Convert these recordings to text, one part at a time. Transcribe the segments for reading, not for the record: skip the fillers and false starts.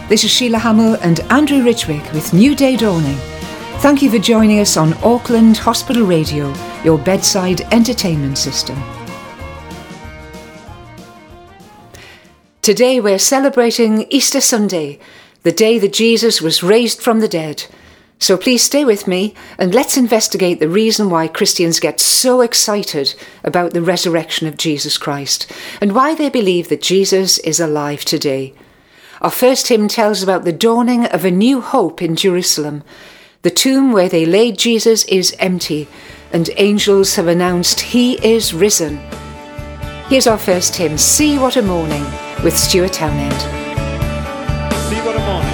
This is Sheila Hamill and Andrew Ridgwick with New Day Dawning. Thank you for joining us on Auckland Hospital Radio, your bedside entertainment system. Today we're celebrating Easter Sunday, the day that Jesus was raised from the dead. So please stay with me and let's investigate the reason why Christians get so excited about the resurrection of Jesus Christ and why they believe that Jesus is alive today. Our first hymn tells about the dawning of a new hope in Jerusalem. The tomb where they laid Jesus is empty and angels have announced he is risen. Here's our first hymn, See What a Morning, with Stuart Townend. See what a morning.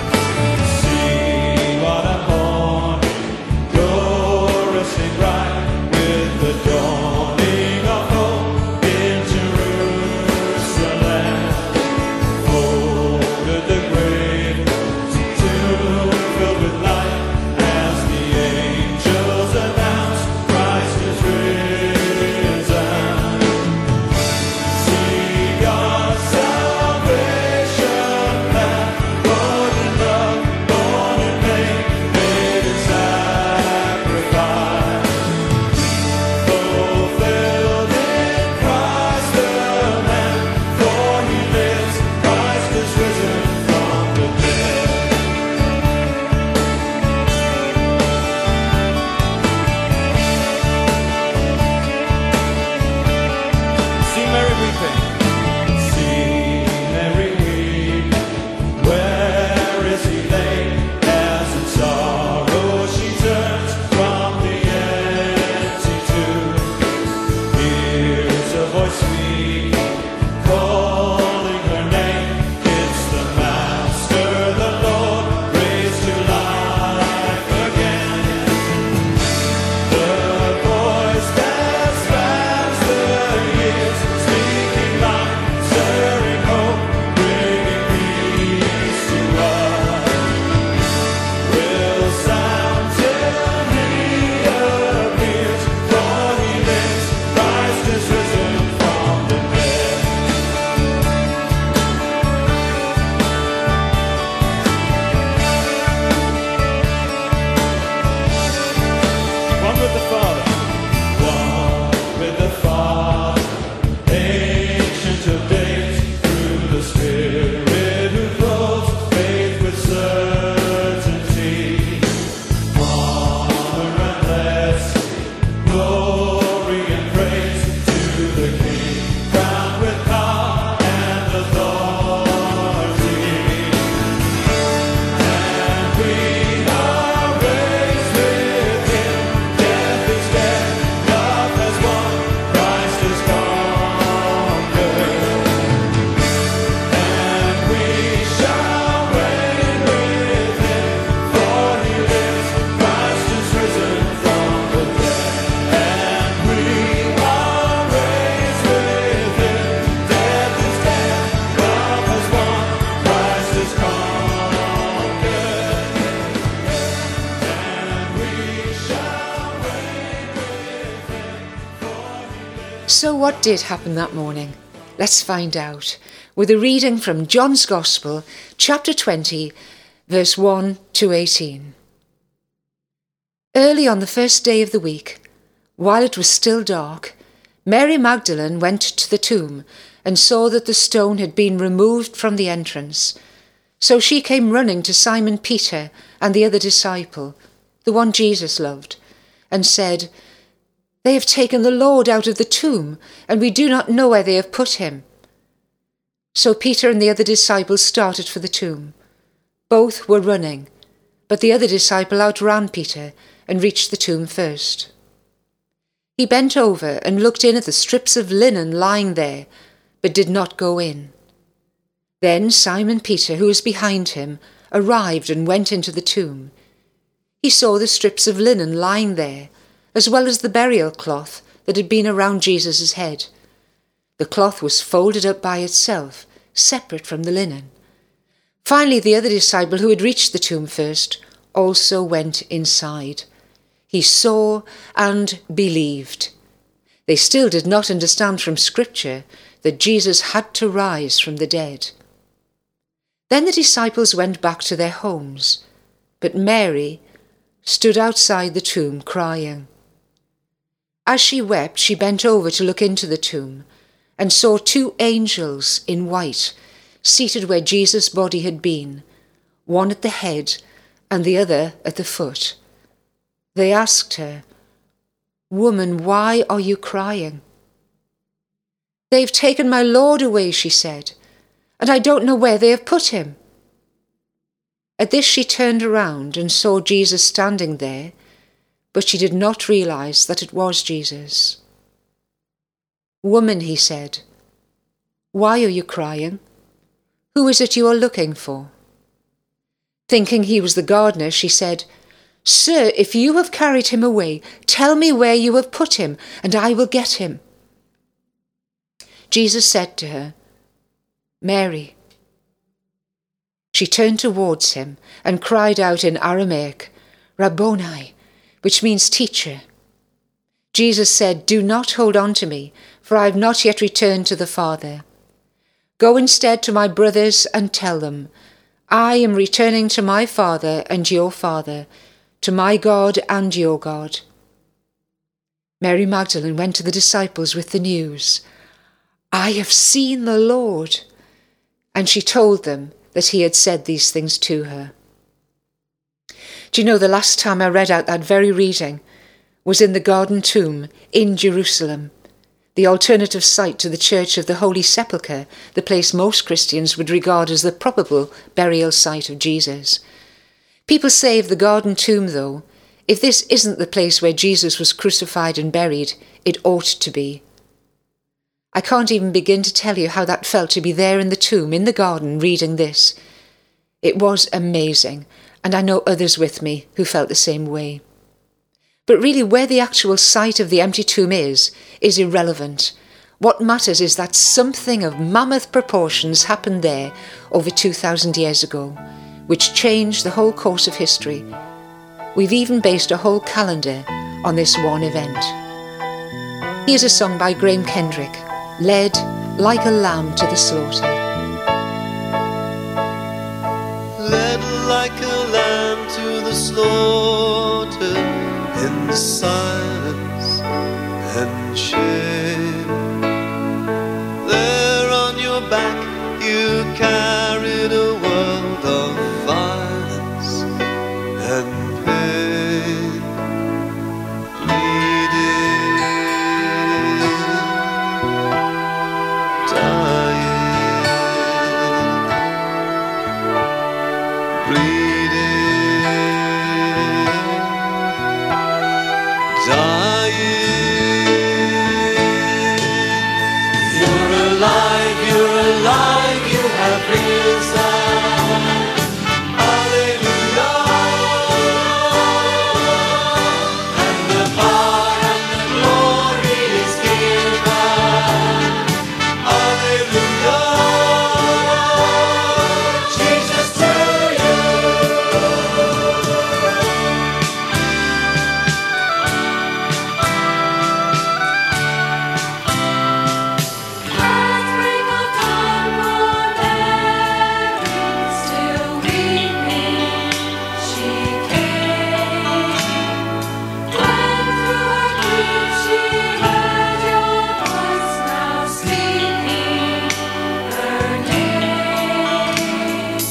So what did happen that morning? Let's find out with a reading from John's Gospel, chapter 20, verse 1 to 18. Early on the first day of the week, while it was still dark, Mary Magdalene went to the tomb and saw that the stone had been removed from the entrance. So she came running to Simon Peter and the other disciple, the one Jesus loved, and said, They have taken the Lord out of the tomb, and we do not know where they have put him. So Peter and the other disciple started for the tomb. Both were running, but the other disciple outran Peter and reached the tomb first. He bent over and looked in at the strips of linen lying there, but did not go in. Then Simon Peter, who was behind him, arrived and went into the tomb. He saw the strips of linen lying there, as well as the burial cloth that had been around Jesus' head. The cloth was folded up by itself, separate from the linen. Finally, the other disciple who had reached the tomb first also went inside. He saw and believed. They still did not understand from Scripture that Jesus had to rise from the dead. Then the disciples went back to their homes, but Mary stood outside the tomb crying. As she wept, she bent over to look into the tomb and saw 2 angels in white seated where Jesus' body had been, one at the head and the other at the foot. They asked her, "Woman, why are you crying?" "They've taken my Lord away," she said, "and I don't know where they have put him." At this she turned around and saw Jesus standing there, but she did not realize that it was Jesus. "Woman," he said, "why are you crying? Who is it you are looking for?" Thinking he was the gardener, she said, "Sir, if you have carried him away, tell me where you have put him, and I will get him." Jesus said to her, "Mary." She turned towards him and cried out in Aramaic, "Rabboni," which means teacher. Jesus said, "Do not hold on to me, for I have not yet returned to the Father. Go instead to my brothers and tell them, I am returning to my Father and your Father, to my God and your God." Mary Magdalene went to the disciples with the news, "I have seen the Lord," and she told them that he had said these things to her. Do you know, the last time I read out that very reading was in the Garden Tomb in Jerusalem, the alternative site to the Church of the Holy Sepulchre, the place most Christians would regard as the probable burial site of Jesus. People say of the Garden Tomb, though, if this isn't the place where Jesus was crucified and buried, it ought to be. I can't even begin to tell you how that felt to be there in the tomb, in the garden, reading this. It was amazing, and I know others with me who felt the same way. But really, where the actual site of the empty tomb is irrelevant. What matters is that something of mammoth proportions happened there over 2,000 years ago, which changed the whole course of history. We've even based a whole calendar on this one event. Here's a song by Graham Kendrick, "Led like a lamb to the slaughter." Led like a lamb to the slaughter, in silence and shame. There on your back you carried a world of violence and pain, bleeding, dying, bleeding, dying. You're alive, you have risen. Hallelujah. And the power and the glory is given. Hallelujah. Jesus to you. Let's bring a time for Mary, still weeping. She came. When through her grief she heard your voice, now speaking her name.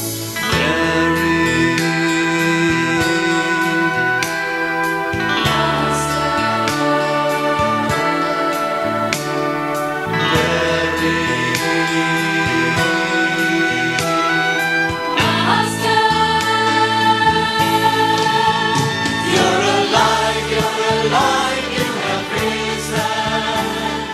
You're alive, you have risen.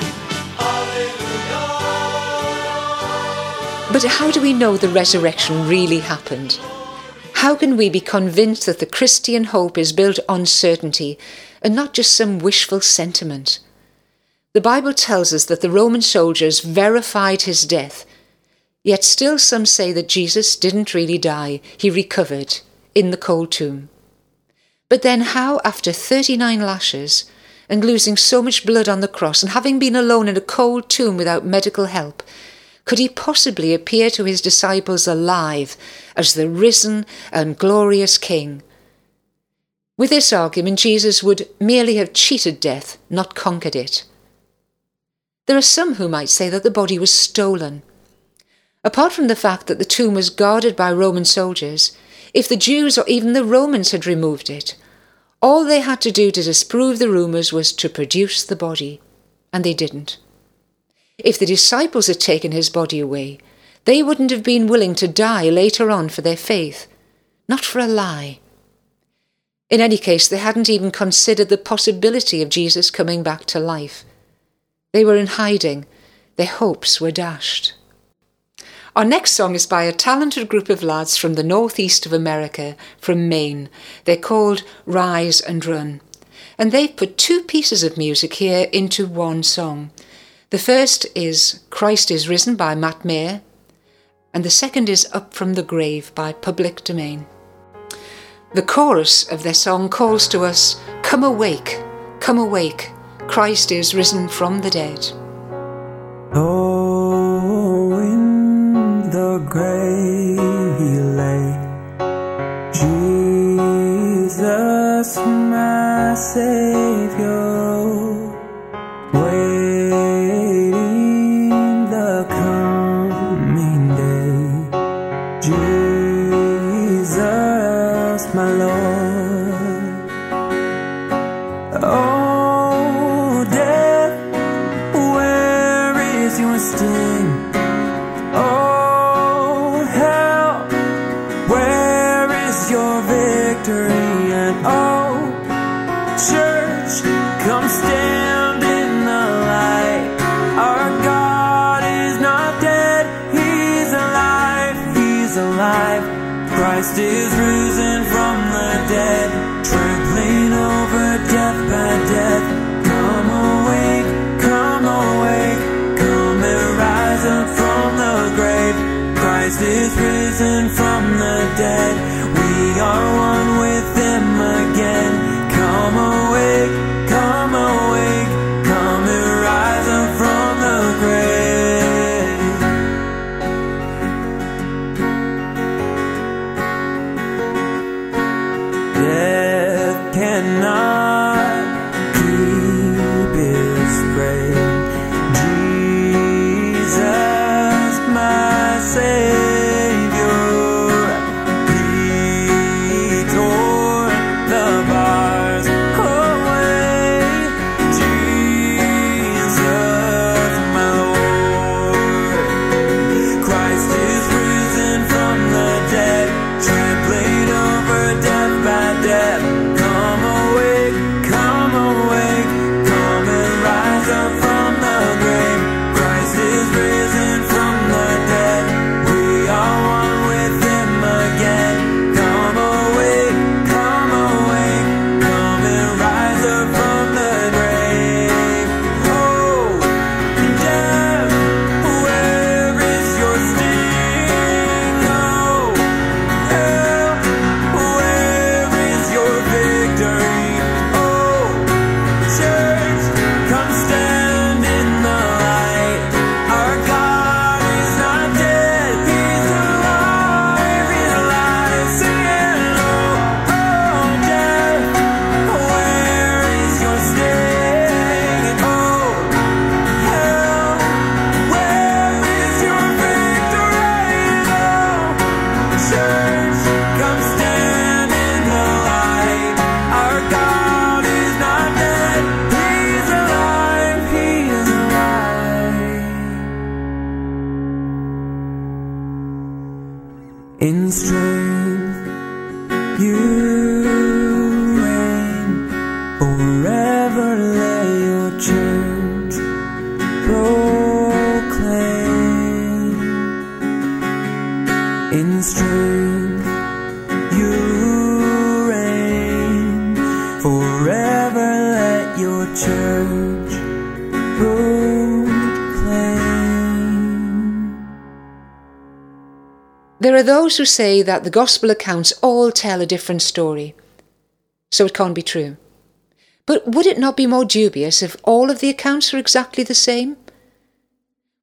Hallelujah. But how do we know the resurrection really happened? How can we be convinced that the Christian hope is built on certainty and not just some wishful sentiment? The Bible tells us that the Roman soldiers verified his death, yet still some say that Jesus didn't really die, he recovered in the cold tomb. But then how, after 39 lashes and losing so much blood on the cross and having been alone in a cold tomb without medical help, Could he possibly appear to his disciples alive as the risen and glorious King? With this argument, Jesus would merely have cheated death, not conquered it. There are some who might say that the body was stolen. Apart from the fact that the tomb was guarded by Roman soldiers, if the Jews or even the Romans had removed it, all they had to do to disprove the rumours was to produce the body, and they didn't. If the disciples had taken his body away, they wouldn't have been willing to die later on for their faith, not for a lie. In any case, they hadn't even considered the possibility of Jesus coming back to life. They were in hiding. Their hopes were dashed. Our next song is by a talented group of lads from the northeast of America, from Maine. They're called Rise and Run. And they've put two pieces of music here into one song. The first is Christ is Risen by Matt Maher, and the second is Up from the Grave by Public Domain. The chorus of their song calls to us, come awake, Christ is risen from the dead. Oh, in the grave he lay, Jesus my Savior, waiting the coming day, Jesus my Lord. Oh, death, where is your sting? Oh, hell, where is your victory? And oh, church, come stand in the light. Our God is not dead, He's alive, He's alive. Christ is risen from the dead, trampling over death by death. Come awake, come and rise up from the grave. Christ is risen from the dead, we are one with Him again. Come awake, come and rise up from the grave. Death cannot keep His prey. Jesus, my Savior, He tore the bars away. Jesus, my Lord, Christ is risen from the dead, trampling over death by death. Come awake, come and rise up from the grave. Christ is risen from the dead, we are one with Him again. Come awake, come and rise up from the grave. Oh, death, where is your sting? Oh, hell, where is your victory? Oh, church, come stand in the light. Our God is not dead, He's alive, sing it low. Oh, death, where is your sting? Oh, hell, where is your victory? Oh, church, come stand in the light. Our God is not dead, He's alive, He is alive. In strength you reign, forever let your church proclaim. In strength you reign, forever let your church proclaim. There are those who say that the Gospel accounts all tell a different story, so it can't be true. But would it not be more dubious if all of the accounts were exactly the same?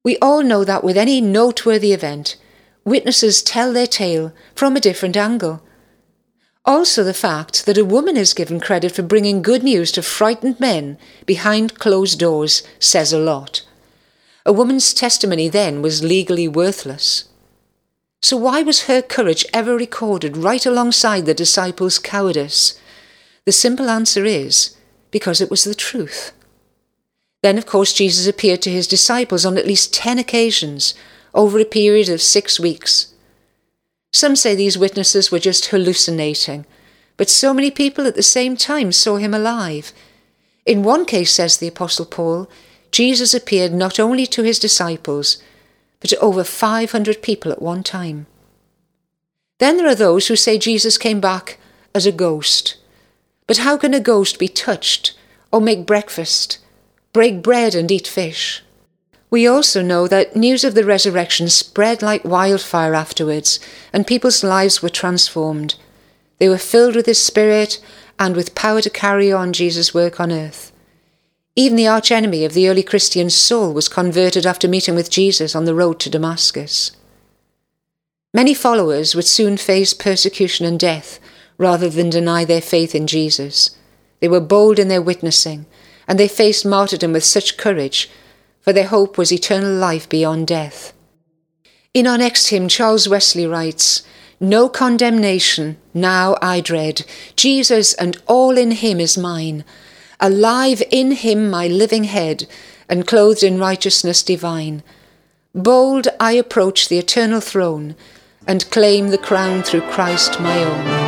We all know that with any noteworthy event, witnesses tell their tale from a different angle. Also, the fact that a woman is given credit for bringing good news to frightened men behind closed doors says a lot. A woman's testimony then was legally worthless. So why was her courage ever recorded right alongside the disciples' cowardice? The simple answer is, because it was the truth. Then, of course, Jesus appeared to his disciples on at least 10 occasions over a period of 6 weeks. Some say these witnesses were just hallucinating, but so many people at the same time saw him alive. In one case, says the Apostle Paul, Jesus appeared not only to his disciples, but to over 500 people at one time. Then there are those who say Jesus came back as a ghost. But how can a ghost be touched or make breakfast, break bread and eat fish? We also know that news of the resurrection spread like wildfire afterwards, and people's lives were transformed. They were filled with his Spirit and with power to carry on Jesus' work on earth. Even the archenemy of the early Christians, Saul, was converted after meeting with Jesus on the road to Damascus. Many followers would soon face persecution and death rather than deny their faith in Jesus. They were bold in their witnessing, and they faced martyrdom with such courage, for their hope was eternal life beyond death. In our next hymn, Charles Wesley writes, "No condemnation now I dread, Jesus and all in him is mine. Alive in him my living head, and clothed in righteousness divine. Bold I approach the eternal throne, and claim the crown through Christ my own."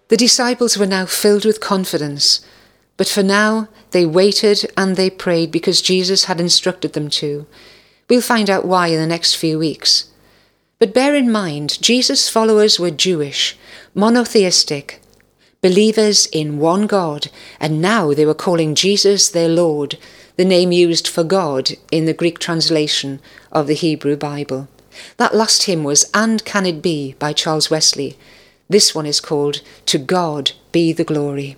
The disciples were now filled with confidence, but for now they waited and they prayed because Jesus had instructed them to. We'll find out why in the next few weeks. But bear in mind, Jesus' followers were Jewish, monotheistic, believers in one God, and now they were calling Jesus their Lord, the name used for God in the Greek translation of the Hebrew Bible. That last hymn was "And Can It Be" by Charles Wesley. This one is called "To God Be the Glory."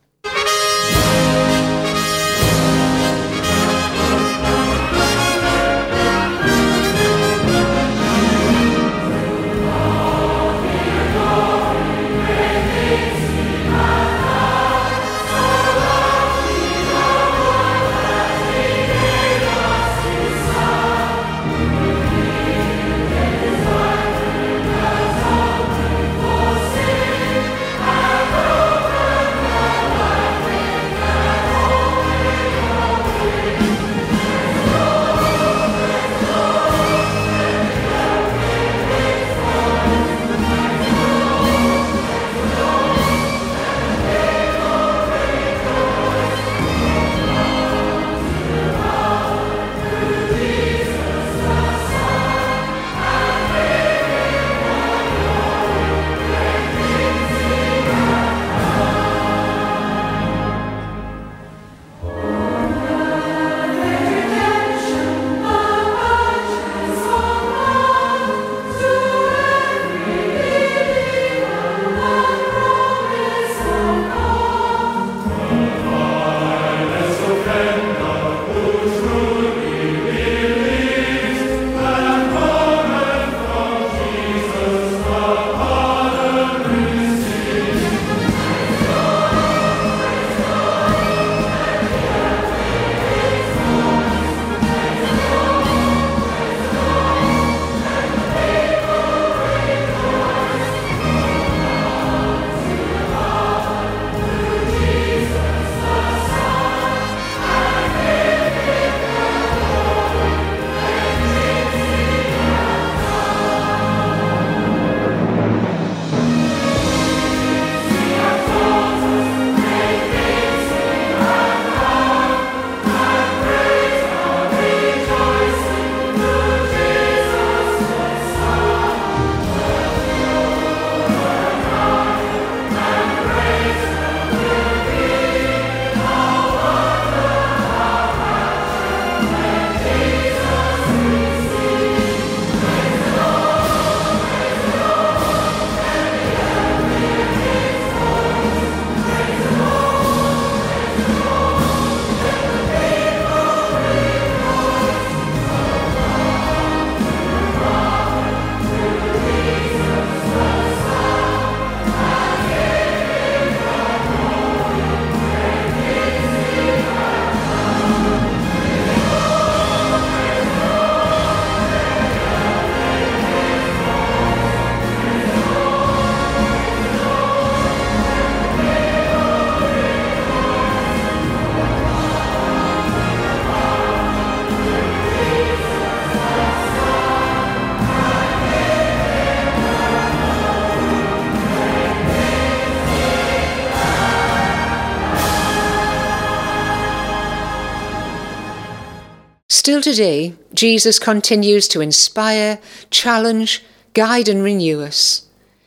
Still today, Jesus continues to inspire, challenge, guide and renew us.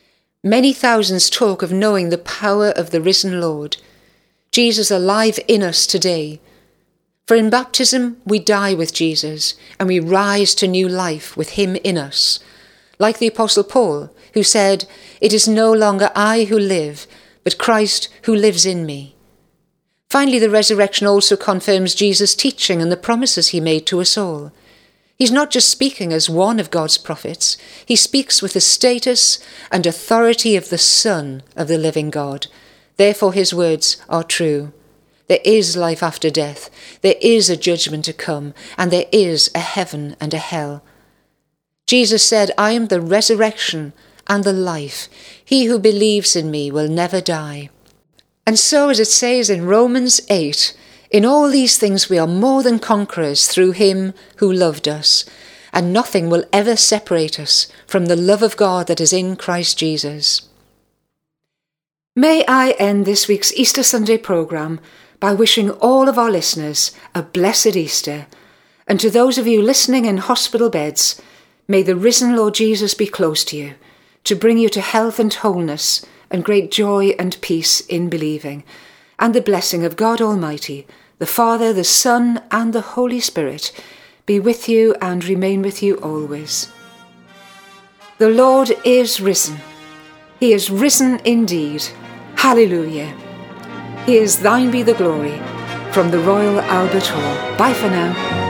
Many thousands talk of knowing the power of the risen Lord. Jesus alive in us today. For in baptism we die with Jesus and we rise to new life with him in us. Like the Apostle Paul, who said, "It is no longer I who live, but Christ who lives in me." Finally, the resurrection also confirms Jesus' teaching and the promises he made to us all. He's not just speaking as one of God's prophets, he speaks with the status and authority of the Son of the living God. Therefore his words are true. There is life after death, there is a judgment to come, and there is a heaven and a hell. Jesus said, "I am the resurrection and the life. He who believes in me will never die." And so, as it says in Romans 8, in all these things we are more than conquerors through him who loved us, and nothing will ever separate us from the love of God that is in Christ Jesus. May I end this week's Easter Sunday programme by wishing all of our listeners a blessed Easter, and to those of you listening in hospital beds, may the risen Lord Jesus be close to you, to bring you to health and wholeness and great joy and peace in believing, and the blessing of God Almighty, the Father, the Son, and the Holy Spirit be with you and remain with you always. The Lord is risen. He is risen indeed. Hallelujah. He is thine be the glory. From the Royal Albert Hall. Bye for now.